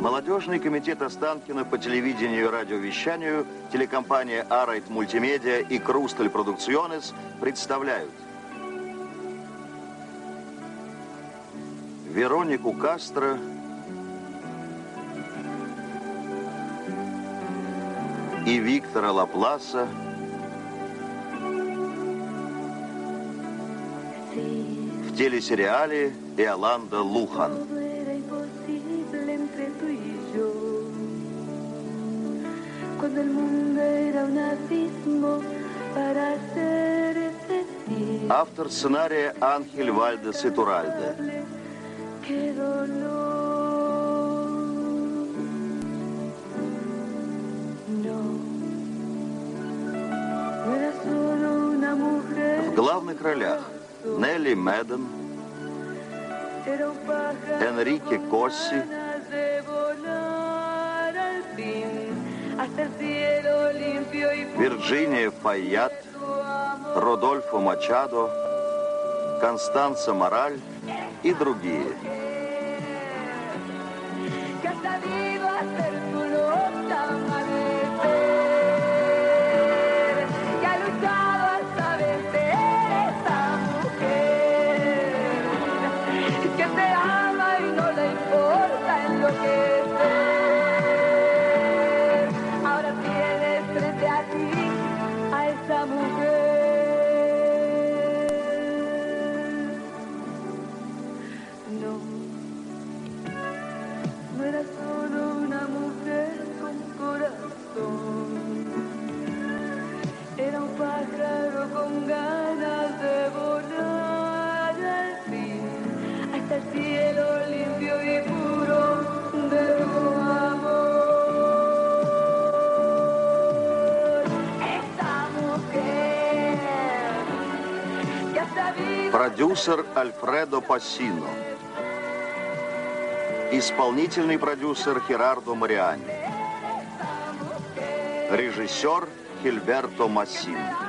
Молодежный комитет Останкино по телевидению и радиовещанию, телекомпания «Арайт Мультимедиа» и «Крусталь Продукционес» представляют Веронику Кастро и Виктора Лапласа в телесериале «Иоланда Лухан». Автор сценария Анхель Вальдес Итуральде. В главных ролях Нелли Меден, Энрике Косси, Вирджиния Файят, Родольфо Мачадо, Констанца Мораль и другие. Продюсер Альфредо Пассино. Исполнительный продюсер Херардо Мариани. Режиссер Хильберто Массини.